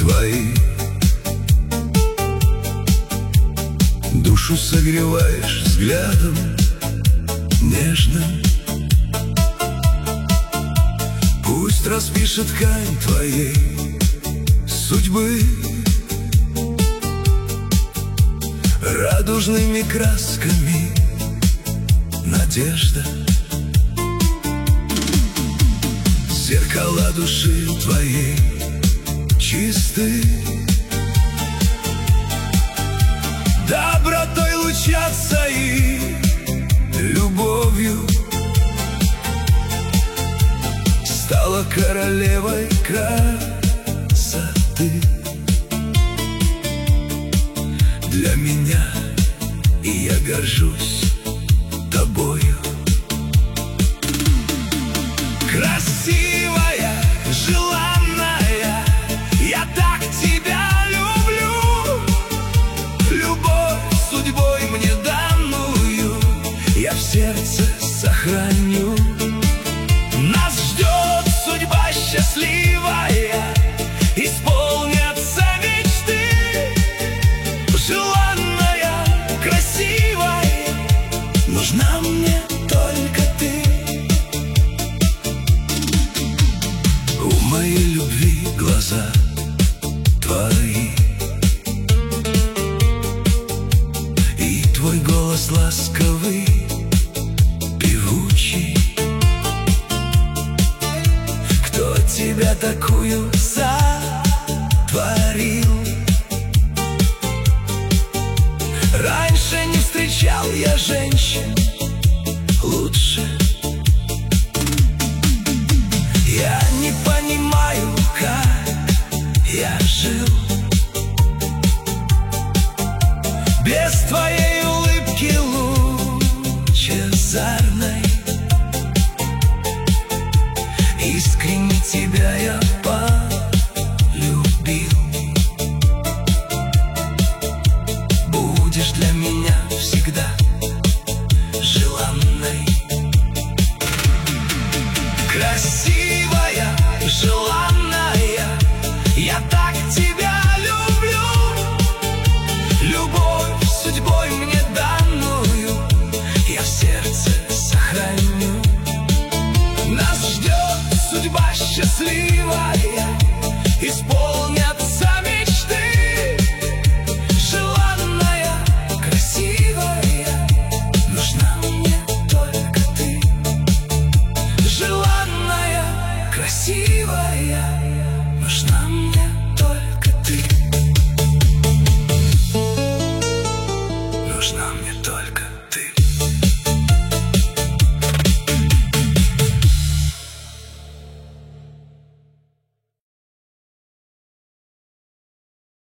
твои. Душу согреваешь взглядом нежным. Пусть распишет ткань твоей судьбы радужными красками надежда. Зеркала души твоей чисты, добротой лучатся и любовью. Стала королевой красоты для меня, и я горжусь тобою. Красивая, желанная, я так тебя люблю. Любовь судьбой мне данную я в сердце сохраню. Нас ждет судьба счастливая, исполнятся мечты. Желанная, красивая, нужна мне только ты. У моей любви глаза твои, и твой голос ласковый, певучий. Кто тебя такую сотворил? Раньше не встречал я женщин лучше. Я не понимаю, как я жил без твоей улыбки лучезарной. Искренне тебя я полюбил. Будешь для меня всегда желанной. Красивая, желанная, я так тебя люблю. Любовь судьбой мне данную я в сердце сохраню. Нас ждет судьба счастливая,